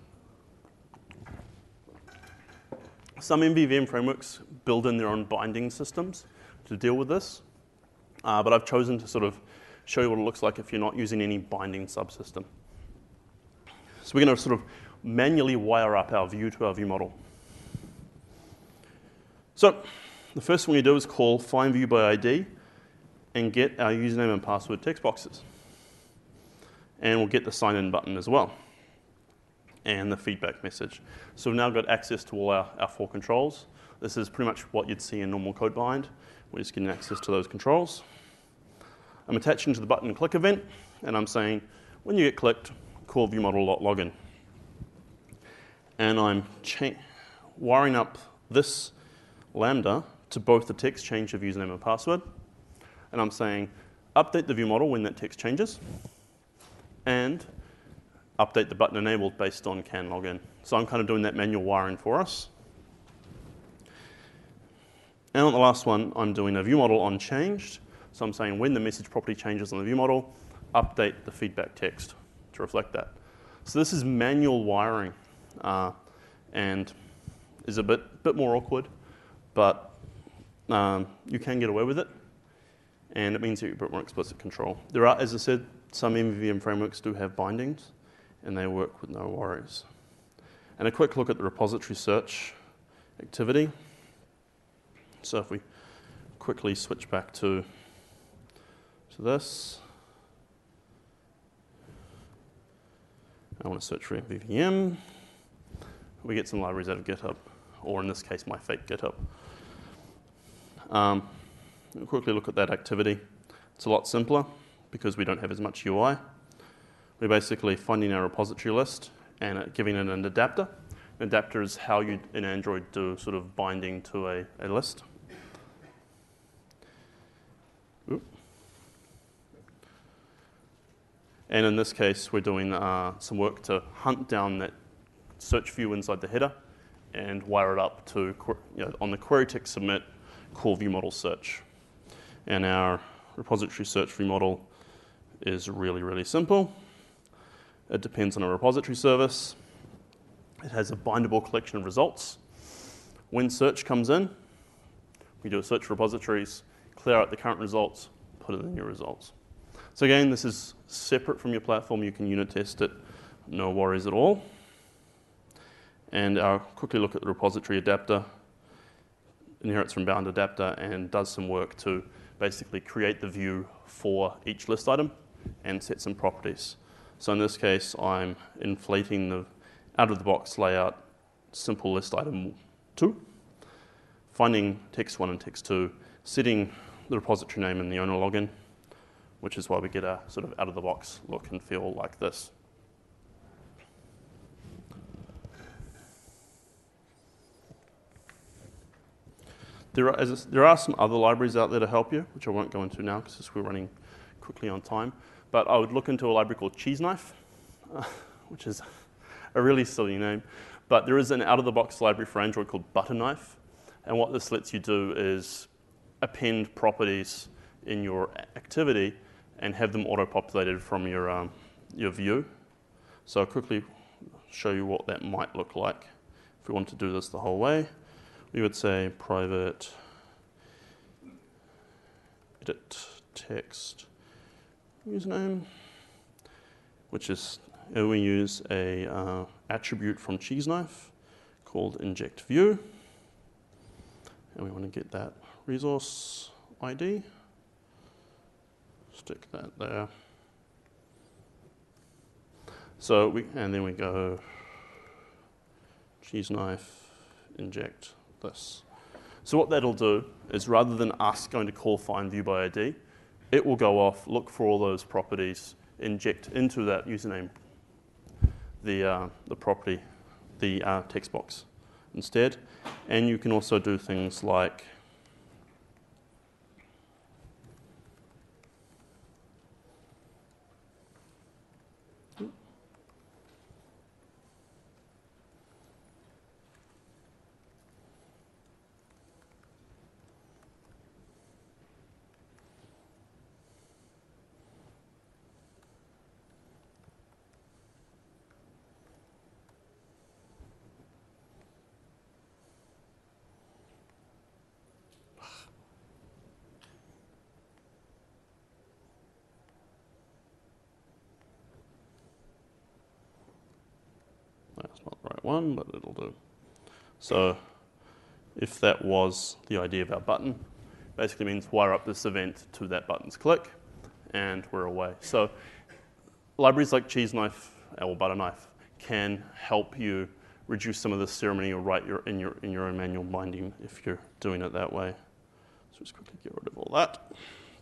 Some M V V M frameworks build in their own binding systems to deal with this, uh, but I've chosen to sort of show you what it looks like if you're not using any binding subsystem. So we're going to sort of manually wire up our view to our view model. So the first thing we do is call find view by I D and get our username and password text boxes. And we'll get the sign in button as well and the feedback message. So we've now got access to all our, our four controls. This is pretty much what you'd see in normal code bind. We're just getting access to those controls. I'm attaching to the button click event, and I'm saying, when you get clicked, call viewModel.login. And I'm wiring up this Lambda to both the text change of username and password. And I'm saying, update the view model when that text changes, and update the button enabled based on can login. So I'm kind of doing that manual wiring for us. And on the last one, I'm doing a view model on changed. So I'm saying when the message property changes on the view model, update the feedback text to reflect that. So this is manual wiring, uh, and is a bit, bit more awkward, but um, you can get away with it, and it means you get a bit more explicit control. There are, as I said, some M V V M frameworks do have bindings, and they work with no worries. And a quick look at the repository search activity. So if we quickly switch back to, to this, I want to search for M V V M. We get some libraries out of GitHub, or in this case, my fake GitHub. Um, we'll quickly look at that activity. It's a lot simpler because we don't have as much U I. We're basically finding our repository list and giving it an adapter An adapter is how you, in Android, do sort of binding to a, a list. Oop. And in this case, we're doing uh, some work to hunt down that search view inside the header and wire it up to, you know, on the query text submit, call view model search. And our repository search view model is really, really simple. It depends on a repository service. It has a bindable collection of results. When search comes in, we do a search for repositories, clear out the current results, put it in your results. So again, this is separate from your platform. You can unit test it, no worries at all. And I'll quickly look at the repository adapter, inherits from bound adapter, and does some work to basically create the view for each list item and set some properties. So in this case, I'm inflating the out-of-the-box layout simple list item two, finding text one and text two, setting the repository name and the owner login, which is why we get a sort of out-of-the-box look and feel like this. There are, as there are some other libraries out there to help you, which I won't go into now because we're running quickly on time. But I would look into a library called Cheeseknife, uh, which is a really silly name. But there is an out-of-the-box library for Android called Butterknife. And what this lets you do is append properties in your activity and have them auto-populated from your, um, your view. So I'll quickly show you what that might look like if we want to do this the whole way. We would say private edit text username, which is, and we use a uh, attribute from Cheeseknife called inject view, and we want to get that resource I D. Stick that there. So we, and then we go Cheeseknife inject this. So what that'll do is rather than us going to call find view by I D, it will go off, look for all those properties, inject into that username the, uh, the property, the uh, text box instead. And you can also do things like that's not the right one, but it'll do. So if that was the idea of our button, basically means wire up this event to that button's click, and we're away. So libraries like Cheeseknife or Butterknife can help you reduce some of the ceremony or write your, in, your, in your own manual binding if you're doing it that way. So just quickly get rid of all that.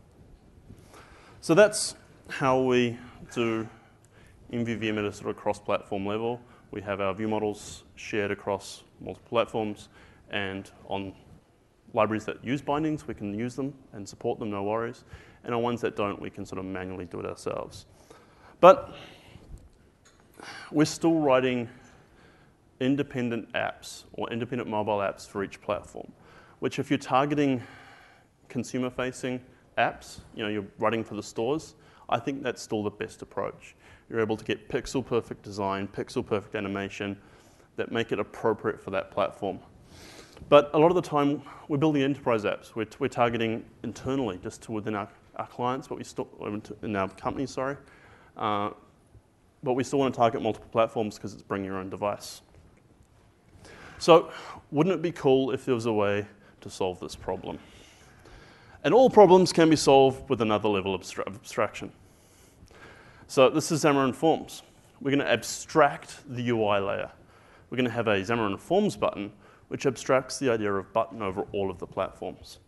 So that's how we do M V V M at a sort of cross-platform level. We have our view models shared across multiple platforms, and on libraries that use bindings, we can use them and support them, no worries. And on ones that don't, we can sort of manually do it ourselves. But we're still writing independent apps or independent mobile apps for each platform, which if you're targeting consumer-facing apps, you know, you're writing for the stores, I think that's still the best approach. You're able to get pixel-perfect design, pixel-perfect animation that make it appropriate for that platform. But a lot of the time, we're building enterprise apps. We're, we're targeting internally, just to within our, our clients, but we still, in our company, sorry. Uh, but we still want to target multiple platforms because it's bring your own device. So wouldn't it be cool if there was a way to solve this problem? And all problems can be solved with another level of abstraction. So this is Xamarin Forms. We're going to abstract the U I layer. We're going to have a Xamarin Forms button, which abstracts the idea of button over all of the platforms.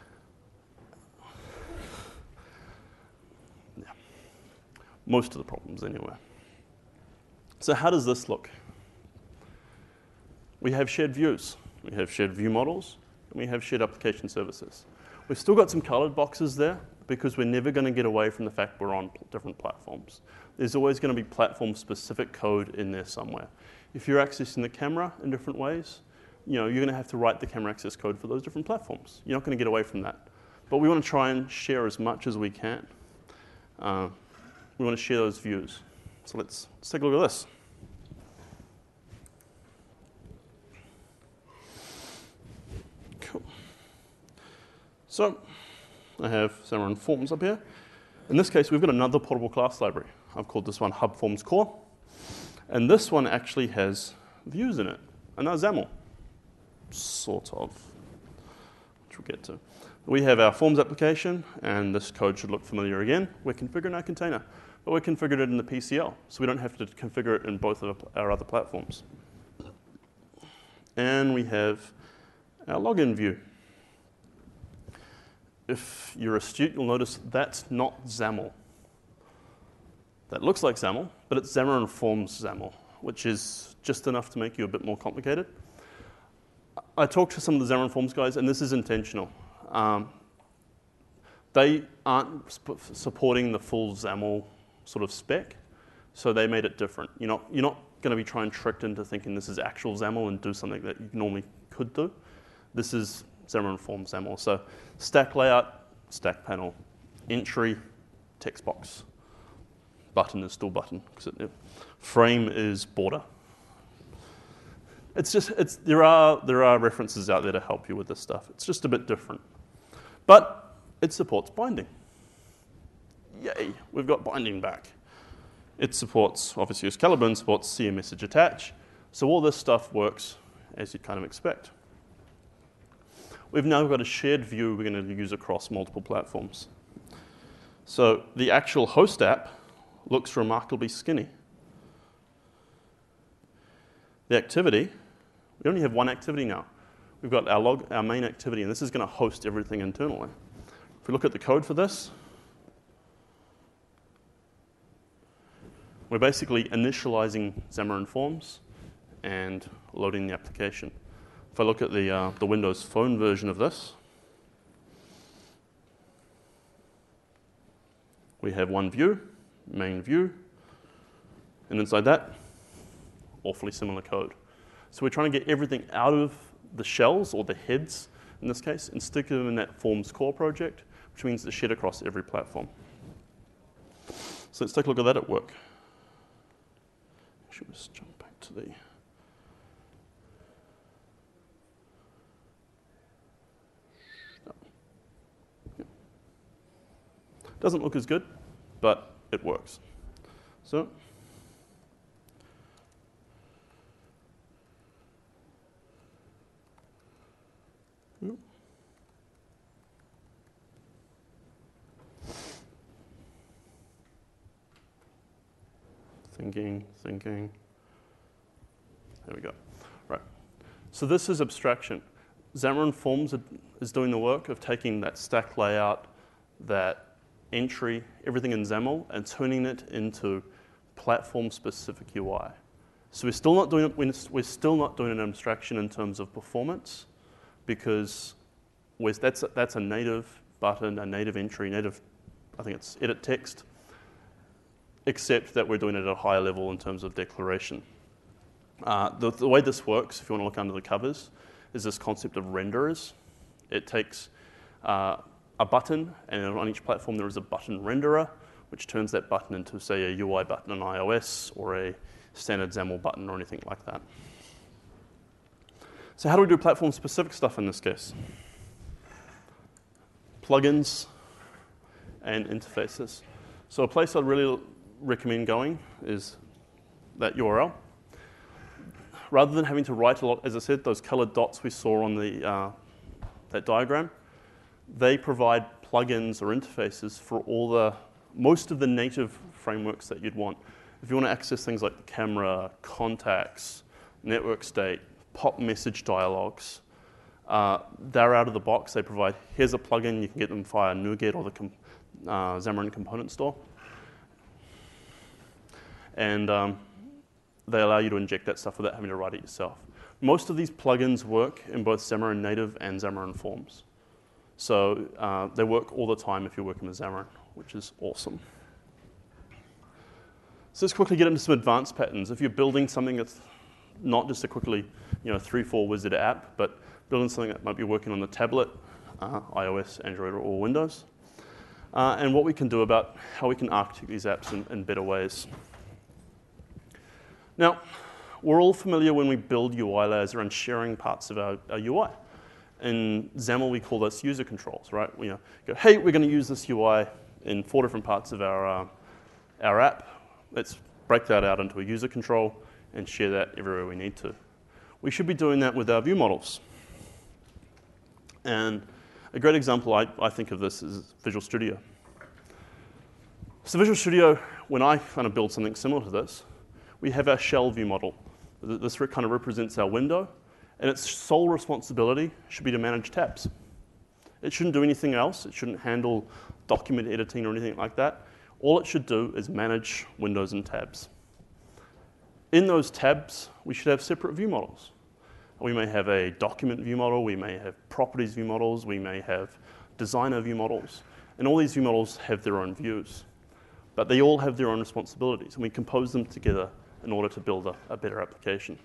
Yeah. Most of the problems, anyway. So how does this look? We have shared views. We have shared view models, and we have shared application services. We've still got some colored boxes there because we're never going to get away from the fact we're on different platforms. There's always going to be platform-specific code in there somewhere. If you're accessing the camera in different ways, you know, you're going to have to write the camera access code for those different platforms. You're not going to get away from that. But we want to try and share as much as we can. Uh, we want to share those views. So let's, let's take a look at this. Cool. So I have Xamarin Forms up here. In this case, we've got another portable class library. I've called this one Hub Forms Core. And this one actually has views in it. And that's XAML, sort of, which we'll get to. We have our Forms application, and this code should look familiar again. We're configuring our container, but we're configured it in the P C L, so we don't have to configure it in both of our other platforms. And we have our login view. If you're astute, you'll notice that's not XAML. That looks like XAML, but it's Xamarin Forms XAML, which is just enough to make you a bit more complicated. I talked to some of the Xamarin Forms guys, and this is intentional. Um, they aren't sp- supporting the full XAML sort of spec, so they made it different. You're not, you're not going to be trying tricked into thinking this is actual XAML and do something that you normally could do. This is Xamarin Forms XAML. So stack layout, stack panel, entry, text box. Button is still button, because it, frame is border. It's just, it's, there are, there are references out there to help you with this stuff. It's just a bit different. But it supports binding. Yay, we've got binding back. It supports, obviously, as Caliburn supports see a message attach. So all this stuff works as you'd kind of expect. We've now got a shared view we're going to use across multiple platforms. So the actual host app looks remarkably skinny. The activity, we only have one activity now. We've got our log, our main activity, and this is going to host everything internally. If we look at the code for this, we're basically initializing Xamarin Forms and loading the application. If I look at the, uh, the Windows Phone version of this, we have one view, main view, and inside that, awfully similar code. So we're trying to get everything out of the shells, or the heads in this case, and stick them in that Forms core project, which means it's shared across every platform. So let's take a look at that at work. Should we just jump back to the... No. Yeah. Doesn't look as good, but it works. So thinking, thinking. There we go. Right. So this is abstraction. Xamarin Forms is doing the work of taking that stack layout, that entry, everything in XAML, and turning it into platform-specific U I. So we're still not doing it, we're still not doing an abstraction in terms of performance, because that's a, that's a native button, a native entry, native, I think it's edit text, except that we're doing it at a higher level in terms of declaration. Uh, the, the way this works, if you want to look under the covers, is this concept of renderers. It takes uh, a button, and on each platform there is a button renderer, which turns that button into, say, a U I button on iOS or a standard XAML button or anything like that. So how do we do platform-specific stuff in this case? Plugins and interfaces. So a place I'd really recommend going is that U R L. Rather than having to write a lot, as I said, those colored dots we saw on the uh, that diagram, they provide plugins or interfaces for all the most of the native frameworks that you'd want. If you want to access things like the camera, contacts, network state, pop message dialogues, uh, they're out of the box. They provide, here's a plugin, you can get them via NuGet or the com uh, Xamarin Component Store. And um, they allow you to inject that stuff without having to write it yourself. Most of these plugins work in both Xamarin Native and Xamarin Forms. So uh, they work all the time if you're working with Xamarin, which is awesome. So let's quickly get into some advanced patterns. If you're building something that's not just a quickly, you know, three, four wizard app, but building something that might be working on the tablet, uh, iOS, Android, or Windows, uh, and what we can do about how we can architect these apps in, in better ways. Now, we're all familiar when we build U I layers around sharing parts of our, our U I. In XAML, we call this user controls, right? We you know, go, hey, we're going to use this U I in four different parts of our, uh, our app. Let's break that out into a user control and share that everywhere we need to. We should be doing that with our view models. And a great example I, I think of this is Visual Studio. So Visual Studio, when I kind of build something similar to this, we have our shell view model. This kind of represents our window, and its sole responsibility should be to manage tabs. It shouldn't do anything else. It shouldn't handle document editing or anything like that. All it should do is manage windows and tabs. In those tabs, we should have separate view models. We may have a document view model, we may have properties view models, we may have designer view models, and all these view models have their own views. But they all have their own responsibilities, and we compose them together in order to build a, a better application.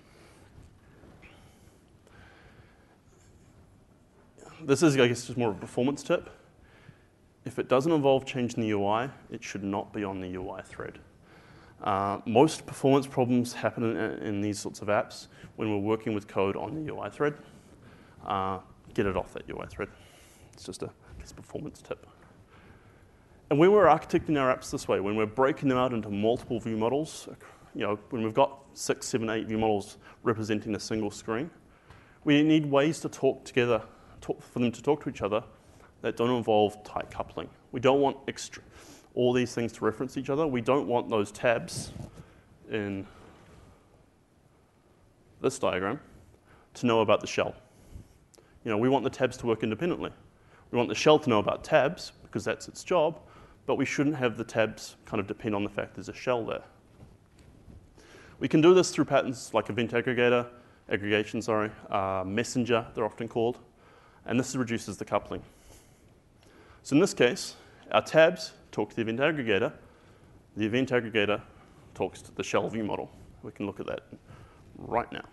This is, I guess, just more of a performance tip. If it doesn't involve changing the U I, it should not be on the U I thread. Uh, most performance problems happen in, in these sorts of apps when we're working with code on the U I thread. Uh, get it off that U I thread. It's just a I guess, performance tip. And when we're architecting our apps this way, when we're breaking them out into multiple view models, you know, when we've got six, seven, eight view models representing a single screen, we need ways to talk together, talk, for them to talk to each other that don't involve tight coupling. We don't want extra, all these things to reference each other. We don't want those tabs in this diagram to know about the shell. You know, we want the tabs to work independently. We want the shell to know about tabs because that's its job, but we shouldn't have the tabs kind of depend on the fact there's a shell there. We can do this through patterns like event aggregator, aggregation, sorry, uh, messenger, they're often called, and this reduces the coupling. So in this case, our tabs talk to the event aggregator. The event aggregator talks to the shell view model. We can look at that right now.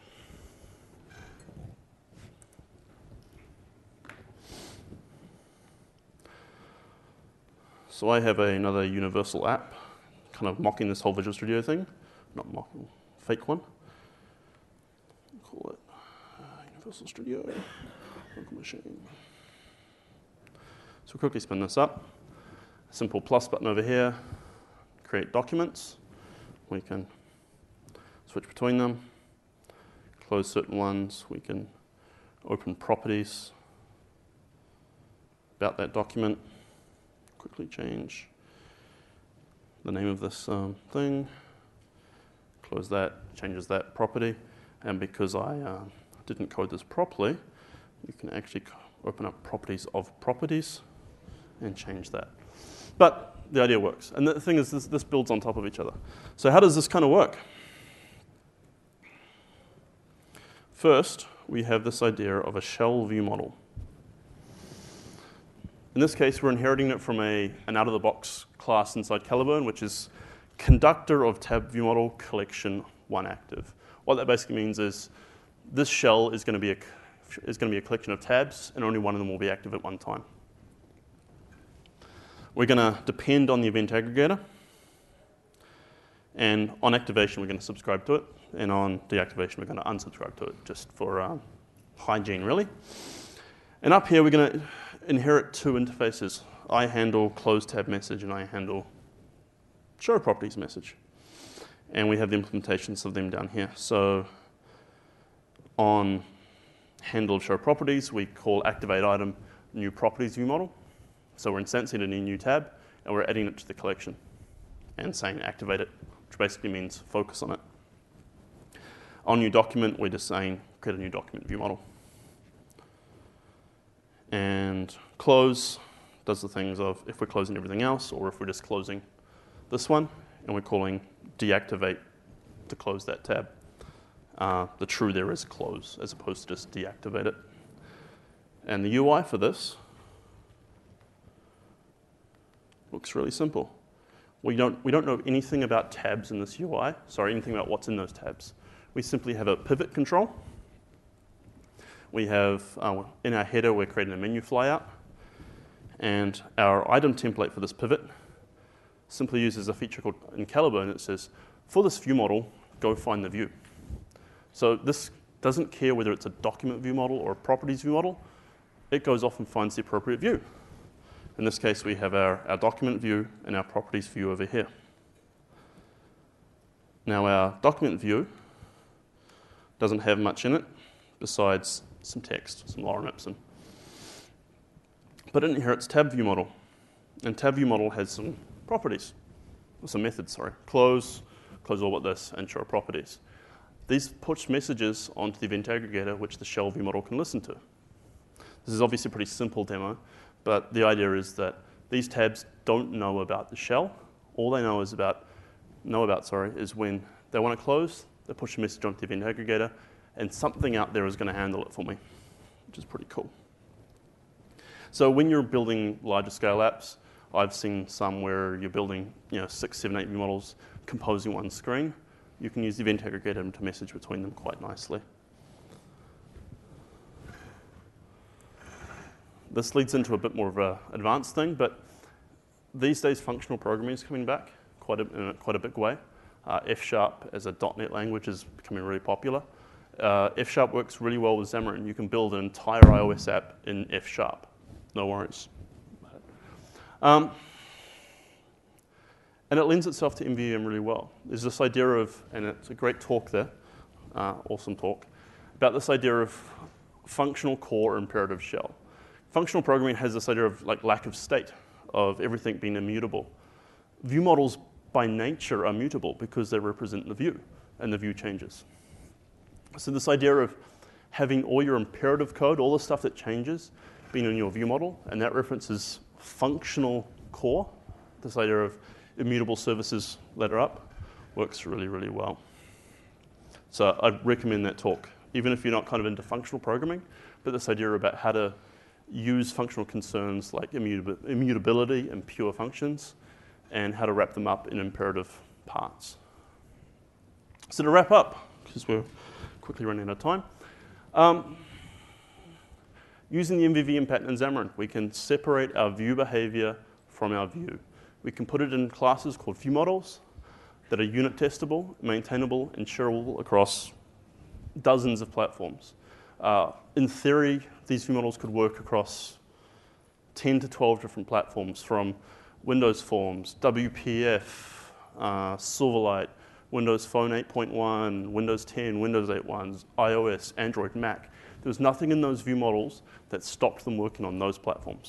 So I have another universal app, kind of mocking this whole Visual Studio thing. Not mocking, fake one. Call it uh, Universal Studio local machine. So we'll quickly spin this up. Simple plus button over here. Create documents. We can switch between them. Close certain ones. We can open properties about that document. Quickly change the name of this um, thing. Close that, changes that property. And because I uh, didn't code this properly, you can actually open up properties of properties and change that. But the idea works. And the thing is, this, this builds on top of each other. So how does this kind of work? First, we have this idea of a shell view model. In this case, we're inheriting it from a, an out-of-the-box class inside Caliburn, which is conductor of tab view model collection one active. What that basically means is this shell is going to be a, is going to be a collection of tabs, and only one of them will be active at one time. We're going to depend on the event aggregator, and on activation, we're going to subscribe to it, and on deactivation, we're going to unsubscribe to it, just for um, hygiene, really. And up here, we're going to inherit two interfaces. I handle close tab message, and I handle show properties message. And we have the implementations of them down here. So on handle show properties, we call activate item new properties view model. So we're instancing a new tab, and we're adding it to the collection and saying activate it, which basically means focus on it. On new document, we're just saying create a new document view model. And close does the things of if we're closing everything else or if we're just closing this one, and we're calling deactivate to close that tab. Uh, the true there is close, as opposed to just deactivate it. And the U I for this looks really simple. We don't, we don't know anything about tabs in this U I, sorry, anything about what's in those tabs. We simply have a pivot control. We have, uh, in our header, we're creating a menu flyout. And our item template for this pivot simply uses a feature called in Calibre, and it says, for this view model, go find the view. So this doesn't care whether it's a document view model or a properties view model. It goes off and finds the appropriate view. In this case, we have our, our document view and our properties view over here. Now, our document view doesn't have much in it besides some text, some lorem ipsum. But it inherits tab view model. And tab view model has some properties, or some methods, sorry. Close, close all but this, and show properties. These push messages onto the event aggregator, which the shell view model can listen to. This is obviously a pretty simple demo, but the idea is that these tabs don't know about the shell. All they know is about, know about, sorry, is when they want to close, they push a message onto the event aggregator, and something out there is going to handle it for me, which is pretty cool. So when you're building larger scale apps, I've seen some where you're building, you know, six, seven, eight view models composing one screen. You can use the event aggregator to message between them quite nicely. This leads into a bit more of an advanced thing, but these days functional programming is coming back quite a, in a, quite a big way. Uh, F Sharp as a dot net language is becoming really popular. Uh, F Sharp works really well with Xamarin. You can build an entire iOS app in F Sharp. No worries. Um, and it lends itself to M V V M really well. There's this idea of, and it's a great talk there, uh, awesome talk, about this idea of functional core imperative shell. Functional programming has this idea of like lack of state, of everything being immutable. View models by nature are mutable because they represent the view, and the view changes. So this idea of having all your imperative code, all the stuff that changes, being in your view model, and that references functional core, this idea of immutable services ladder up, works really, really well. So I'd recommend that talk, even if you're not kind of into functional programming, but this idea about how to use functional concerns like immutab- immutability and pure functions, and how to wrap them up in imperative parts. So to wrap up, because we're quickly running out of time, um, using the M V V M pattern in Xamarin, we can separate our view behavior from our view. We can put it in classes called view models that are unit testable, maintainable, and shareable across dozens of platforms. Uh, in theory, these view models could work across ten to twelve different platforms, from Windows Forms, W P F, uh, Silverlight, Windows Phone eight point one, Windows ten, Windows eight point one, iOS, Android, Mac. There was nothing in those view models that stopped them working on those platforms.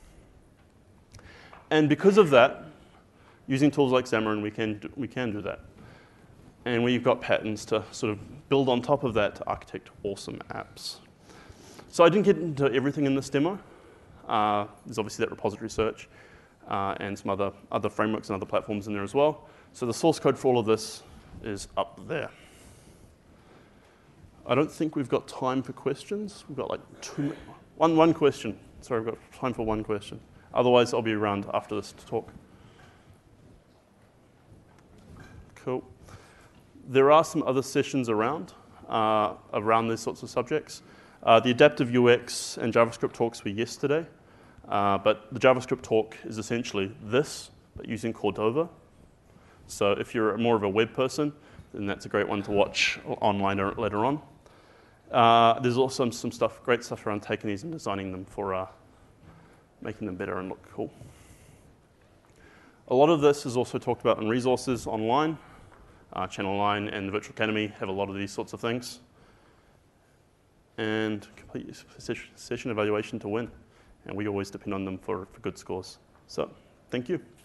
And because of that, using tools like Xamarin, we can do, we can do that. And we've got patterns to sort of build on top of that to architect awesome apps. So I didn't get into everything in this demo. Uh, there's obviously that repository search uh, and some other, other frameworks and other platforms in there as well. So the source code for all of this is up there. I don't think we've got time for questions. We've got like two, one, one question. Sorry, we've got time for one question. Otherwise, I'll be around after this to talk. Cool. There are some other sessions around, uh, around these sorts of subjects. Uh, the adaptive U X and JavaScript talks were yesterday, uh, but the JavaScript talk is essentially this, but using Cordova. So if you're more of a web person, then that's a great one to watch online or later on. Uh, there's also some stuff, great stuff around taking these and designing them for uh, making them better and look cool. A lot of this is also talked about in resources online. Uh, Channel nine and the Virtual Academy have a lot of these sorts of things. And complete session evaluation to win. And we always depend on them for, for good scores. So, thank you.